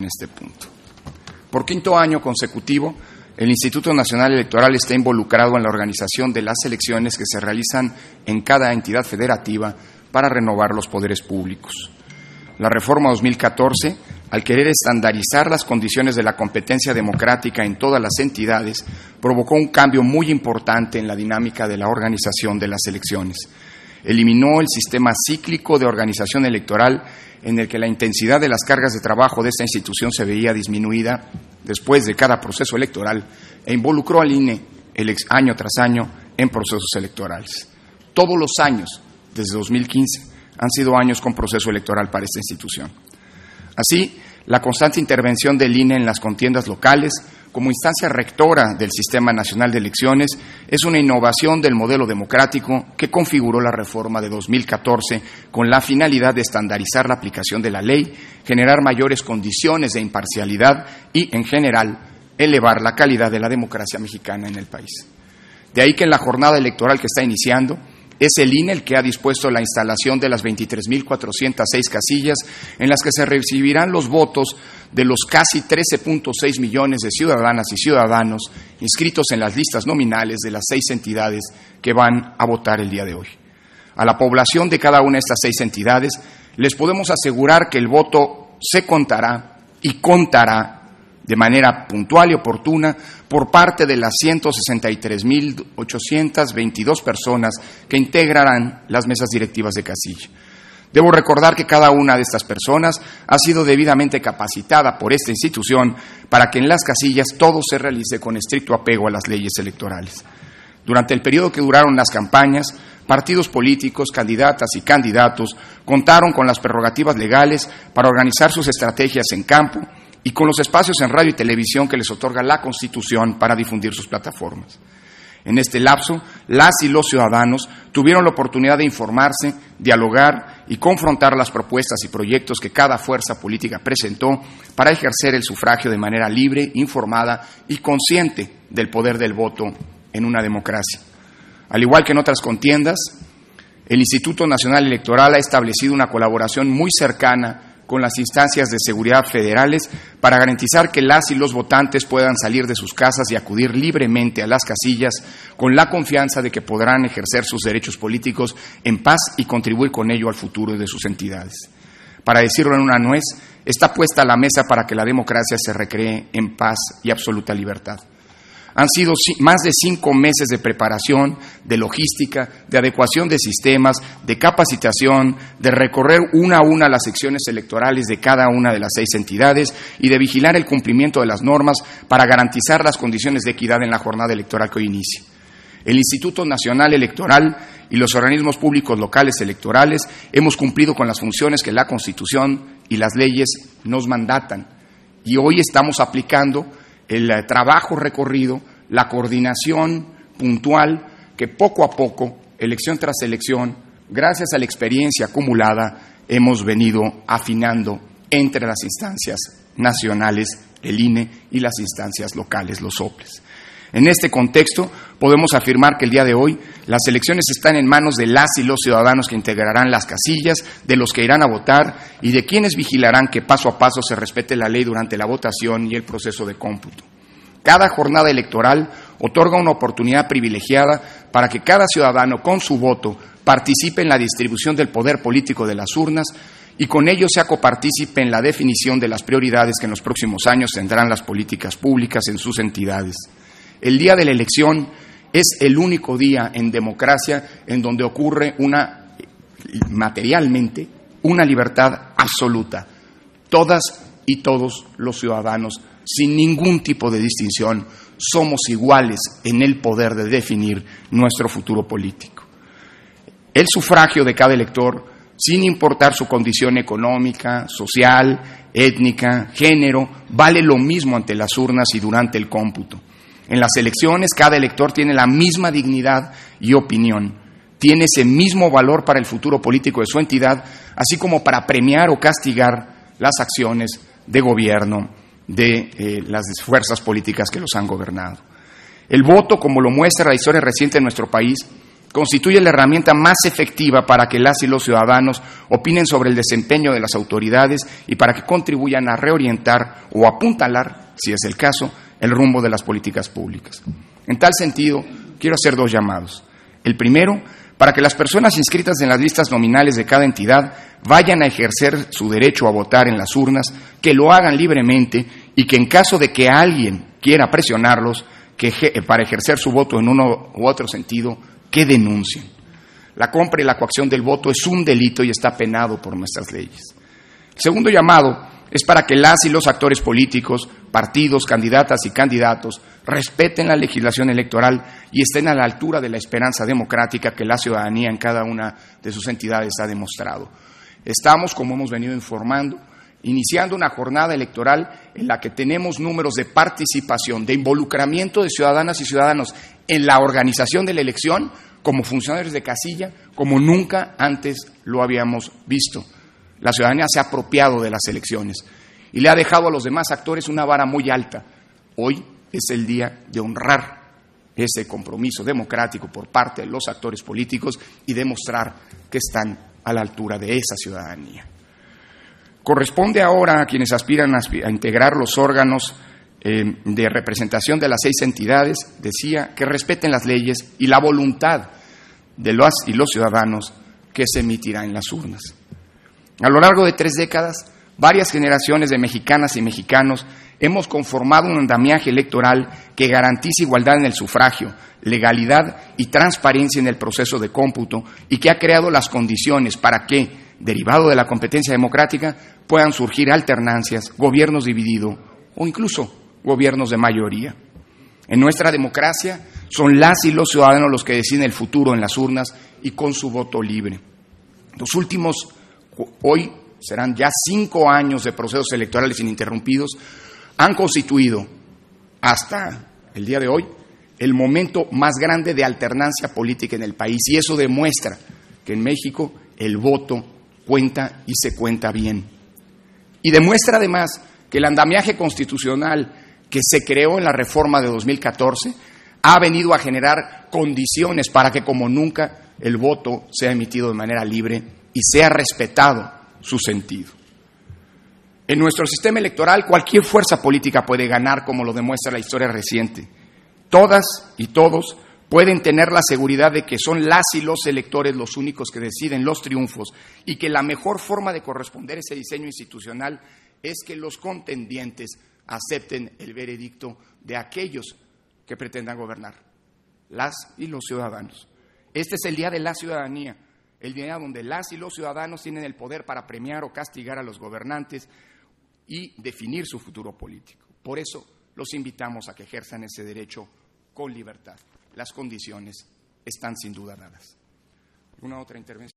este punto. Por quinto año consecutivo, el Instituto Nacional Electoral está involucrado en la organización de las elecciones que se realizan en cada entidad federativa para renovar los poderes públicos. La reforma 2014, al querer estandarizar las condiciones de la competencia democrática en todas las entidades, provocó un cambio muy importante en la dinámica de la organización de las elecciones. Eliminó el sistema cíclico de organización electoral en el que la intensidad de las cargas de trabajo de esta institución se veía disminuida después de cada proceso electoral e involucró al INE año tras año en procesos electorales. Todos los años, desde 2015, han sido años con proceso electoral para esta institución. Así, la constante intervención del INE en las contiendas locales, como instancia rectora del Sistema Nacional de Elecciones, es una innovación del modelo democrático que configuró la reforma de 2014 con la finalidad de estandarizar la aplicación de la ley, generar mayores condiciones de imparcialidad y, en general, elevar la calidad de la democracia mexicana en el país. De ahí que en la jornada electoral que está iniciando, es el INE el que ha dispuesto la instalación de las 23.406 casillas en las que se recibirán los votos de los casi 13.6 millones de ciudadanas y ciudadanos inscritos en las listas nominales de las 6 entidades que van a votar el día de hoy. A la población de cada una de estas 6 entidades les podemos asegurar que el voto se contará y contará de manera puntual y oportuna por parte de las 163.822 personas que integrarán las mesas directivas de casilla. Debo recordar que cada una de estas personas ha sido debidamente capacitada por esta institución para que en las casillas todo se realice con estricto apego a las leyes electorales. Durante el periodo que duraron las campañas, partidos políticos, candidatas y candidatos contaron con las prerrogativas legales para organizar sus estrategias en campo y con los espacios en radio y televisión que les otorga la Constitución para difundir sus plataformas. En este lapso, las y los ciudadanos tuvieron la oportunidad de informarse, dialogar y confrontar las propuestas y proyectos que cada fuerza política presentó para ejercer el sufragio de manera libre, informada y consciente del poder del voto en una democracia. Al igual que en otras contiendas, el Instituto Nacional Electoral ha establecido una colaboración muy cercana con las instancias de seguridad federales para garantizar que las y los votantes puedan salir de sus casas y acudir libremente a las casillas con la confianza de que podrán ejercer sus derechos políticos en paz y contribuir con ello al futuro de sus entidades. Para decirlo en una nuez, está puesta a la mesa para que la democracia se recree en paz y absoluta libertad. Han sido más de 5 meses de preparación, de logística, de adecuación de sistemas, de capacitación, de recorrer una a una las secciones electorales de cada una de las 6 entidades y de vigilar el cumplimiento de las normas para garantizar las condiciones de equidad en la jornada electoral que hoy inicia. El Instituto Nacional Electoral y los organismos públicos locales electorales hemos cumplido con las funciones que la Constitución y las leyes nos mandatan y hoy estamos aplicando el trabajo recorrido, la coordinación puntual que poco a poco, elección tras elección, gracias a la experiencia acumulada, hemos venido afinando entre las instancias nacionales, el INE, y las instancias locales, los OPLES. En este contexto, podemos afirmar que el día de hoy las elecciones están en manos de las y los ciudadanos que integrarán las casillas, de los que irán a votar y de quienes vigilarán que paso a paso se respete la ley durante la votación y el proceso de cómputo. Cada jornada electoral otorga una oportunidad privilegiada para que cada ciudadano con su voto participe en la distribución del poder político de las urnas y con ello sea copartícipe en la definición de las prioridades que en los próximos años tendrán las políticas públicas en sus entidades. El día de la elección es el único día en democracia en donde ocurre materialmente una libertad absoluta. Todas y todos los ciudadanos, sin ningún tipo de distinción, somos iguales en el poder de definir nuestro futuro político. El sufragio de cada elector, sin importar su condición económica, social, étnica, género, vale lo mismo ante las urnas y durante el cómputo. En las elecciones, cada elector tiene la misma dignidad y opinión, tiene ese mismo valor para el futuro político de su entidad, así como para premiar o castigar las acciones de gobierno de las fuerzas políticas que los han gobernado. El voto, como lo muestra la historia reciente de nuestro país, constituye la herramienta más efectiva para que las y los ciudadanos opinen sobre el desempeño de las autoridades y para que contribuyan a reorientar o apuntalar, si es el caso, el rumbo de las políticas públicas. En tal sentido, quiero hacer 2 llamados. El primero, para que las personas inscritas en las listas nominales de cada entidad vayan a ejercer su derecho a votar en las urnas, que lo hagan libremente y que en caso de que alguien quiera presionarlos para ejercer su voto en uno u otro sentido, que denuncien. La compra y la coacción del voto es un delito y está penado por nuestras leyes. El segundo llamado es para que las y los actores políticos, partidos, candidatas y candidatos respeten la legislación electoral y estén a la altura de la esperanza democrática que la ciudadanía en cada una de sus entidades ha demostrado. Estamos, como hemos venido informando, iniciando una jornada electoral en la que tenemos números de participación, de involucramiento de ciudadanas y ciudadanos en la organización de la elección como funcionarios de casilla, como nunca antes lo habíamos visto. La ciudadanía se ha apropiado de las elecciones y le ha dejado a los demás actores una vara muy alta. Hoy es el día de honrar ese compromiso democrático por parte de los actores políticos y demostrar que están a la altura de esa ciudadanía. Corresponde ahora a quienes aspiran a integrar los órganos de representación de las 6 entidades, decía, que respeten las leyes y la voluntad de las y los ciudadanos que se emitirá en las urnas. A lo largo de 3 décadas, varias generaciones de mexicanas y mexicanos hemos conformado un andamiaje electoral que garantiza igualdad en el sufragio, legalidad y transparencia en el proceso de cómputo y que ha creado las condiciones para que, derivado de la competencia democrática, puedan surgir alternancias, gobiernos divididos o incluso gobiernos de mayoría. En nuestra democracia son las y los ciudadanos los que deciden el futuro en las urnas y con su voto libre. Hoy serán ya 5 años de procesos electorales ininterrumpidos, han constituido hasta el día de hoy el momento más grande de alternancia política en el país, y eso demuestra que en México el voto cuenta y se cuenta bien. Y demuestra además que el andamiaje constitucional que se creó en la reforma de 2014 ha venido a generar condiciones para que como nunca el voto sea emitido de manera libre y sea respetado su sentido. En nuestro sistema electoral cualquier fuerza política puede ganar, como lo demuestra la historia reciente. Todas y todos pueden tener la seguridad de que son las y los electores los únicos que deciden los triunfos y que la mejor forma de corresponder ese diseño institucional es que los contendientes acepten el veredicto de aquellos que pretendan gobernar, las y los ciudadanos. Este es el día de la ciudadanía, el día donde las y los ciudadanos tienen el poder para premiar o castigar a los gobernantes y definir su futuro político. Por eso los invitamos a que ejerzan ese derecho con libertad. Las condiciones están sin duda dadas. ¿Alguna otra intervención?